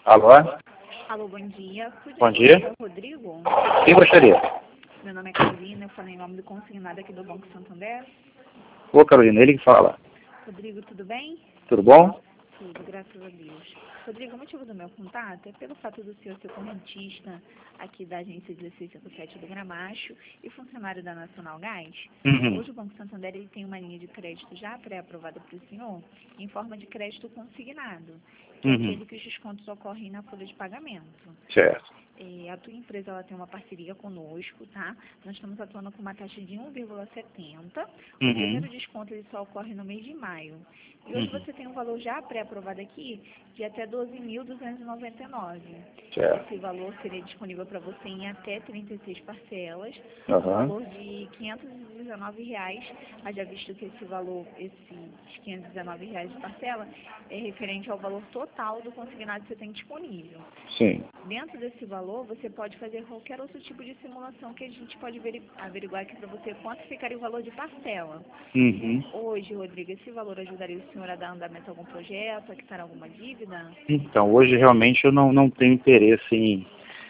Alô? Alô, bom dia. Bom dia. Falar com o Rodrigo? Quem gostaria? Meu nome é Carolina, eu falo em nome do consignado aqui do Banco Santander. Ô, Carolina, ele que fala. Rodrigo, tudo bem? Tudo bom? Tudo, graças a Deus. Rodrigo, o motivo do meu contato é pelo fato do senhor ser correntista aqui da agência 1657 do Gramacho e funcionário da Nacional Gás. Uhum. Hoje o Banco Santander ele tem uma linha de crédito já pré-aprovada para o senhor em forma de crédito consignado, que é aquele que os descontos ocorrem na folha de pagamento. Certo. A tua empresa ela tem uma parceria conosco, tá? Nós estamos atuando com uma taxa de 1,70. O primeiro desconto ele só ocorre no mês de maio. E hoje você tem um valor já pré-aprovado aqui de até 12.299. Certo. Esse valor seria disponível para você em até 36 parcelas, Uhum. um valor de R$ 519, mas já visto que esse valor, esses R$ 519 de parcela, é referente ao valor total do consignado que você tem disponível. Sim. Dentro desse valor, você pode fazer qualquer outro tipo de simulação que a gente pode averiguar aqui para você quanto ficaria o valor de parcela. Uhum. Hoje, Rodrigo, esse valor ajudaria o senhor a dar andamento a algum projeto, a quitar alguma dívida? Então, hoje realmente eu não tenho interesse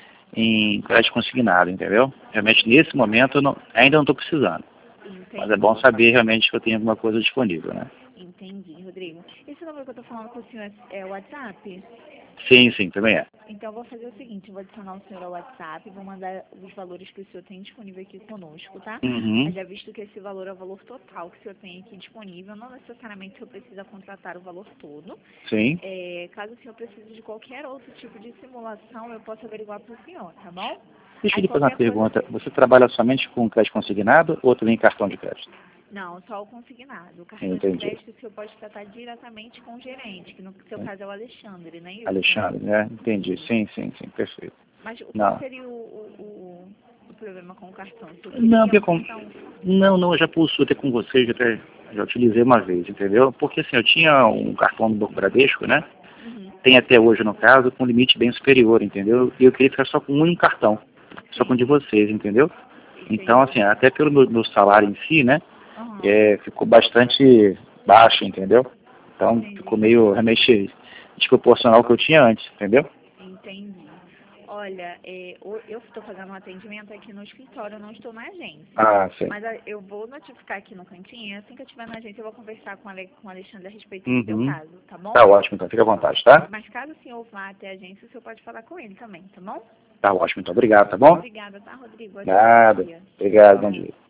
em crédito consignado, entendeu? Realmente nesse momento ainda não estou precisando. Entendi. Mas é bom saber realmente que eu tenho alguma coisa disponível, né? Entendi, Rodrigo. Esse número que eu estou falando com o senhor é o WhatsApp? Sim, também é. Então, eu vou fazer o seguinte, eu vou adicionar o senhor ao WhatsApp, vou mandar os valores que o senhor tem disponível aqui conosco, tá? Uhum. Mas já visto que esse valor é o valor total que o senhor tem aqui disponível, não necessariamente o senhor precisa contratar o valor todo. Sim. Caso o senhor precise de qualquer outro tipo de simulação, eu posso averiguar para o senhor, tá bom? Deixa eu Aí, lhe fazer uma qualquer coisa... pergunta. Você trabalha somente com crédito consignado ou também cartão de crédito? Não, só o consignado. O cartão de Entendi. crédito o senhor pode tratar diretamente com o gerente, que no seu caso é o Alexandre, não é isso? Alexandre, né? Entendi. Sim, perfeito. Mas Não. qual seria o problema com o cartão? O senhor Não, queria porque um cartão? não, eu já possuo até com vocês, já utilizei uma vez, entendeu? Porque assim, eu tinha um cartão do Banco Bradesco, né? Uhum. Tem até hoje, no caso, com limite bem superior, entendeu? E eu queria ficar só com um cartão, só com o de vocês, entendeu? Então, assim, até pelo meu salário em si, né? Uhum. Ficou bastante baixo, entendeu? Então, Entendi. ficou meio realmente desproporcional ao que eu tinha antes, entendeu? Entendi. Olha, eu estou fazendo um atendimento aqui no escritório, eu não estou na agência. Ah, sim. Mas eu vou notificar aqui no cantinho, assim que eu estiver na agência, eu vou conversar com o Alexandre a respeito do seu caso, tá bom? Tá ótimo, então, fica à vontade, tá? Mas caso o senhor vá até a agência, o senhor pode falar com ele também, tá bom? Tá ótimo, então, obrigado, tá bom? Obrigada, tá, Rodrigo? Nada. Dia. Obrigado, bom dia.